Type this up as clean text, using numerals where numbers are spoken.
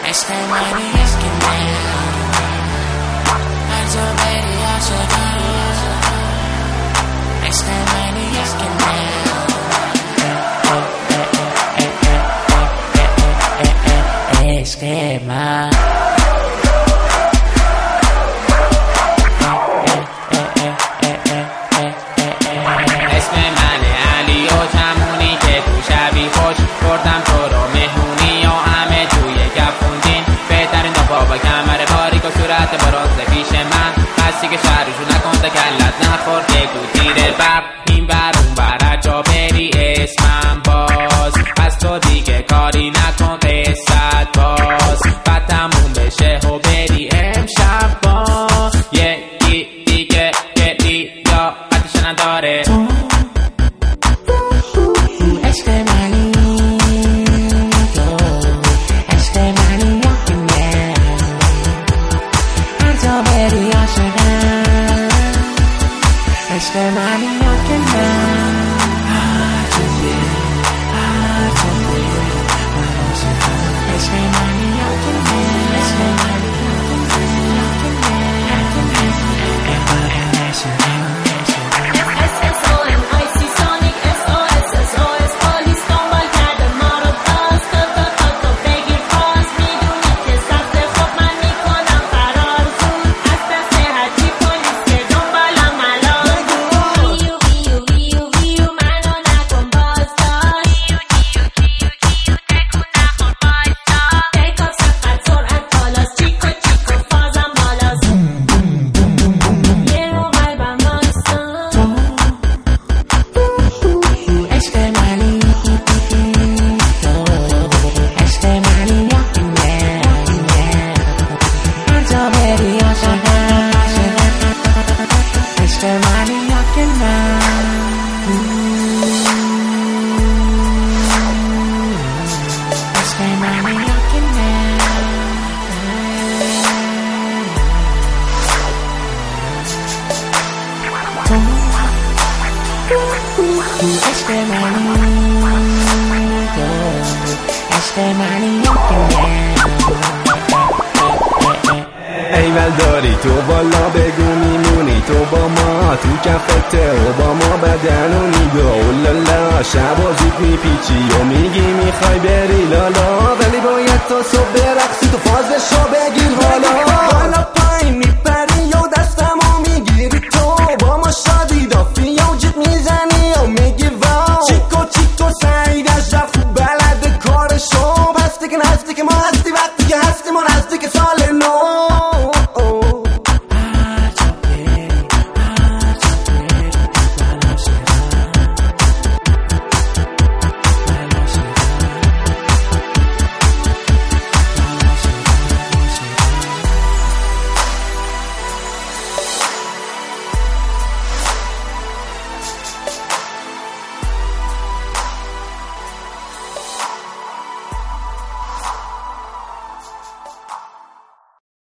عشق منی که من هر جا بری عاشقم عشق منی که من عشق من اسم من علی و تمونی که تو شبی خوش بردم تو رو مهمونی یا همه توی گفوندین بهترین دفعه با کمر باریک و صورت برازه پیش من هستی که شهرشو نکن تکلت نخور که تو تیر برق این بر اون بر جا بری اسمم باز از تو دیگه کاری نکن قصت باز بعد تموم بشه و بری امشب با یکی دیگه گلی یا حدش نداره عشق منی تو عشق منی که من هر جا بری عاشقم عشق منی که من هر جا بری عشق منی که من عشق منی عشق منی ایول داری تو بالا بگو میمونی تو با ما تو کفته و با ما بدنونی گو اولالا شب و زود میپیچی و میگی میخوای بری لالا ولی باید تا صبح برقصی تو فازشو بگی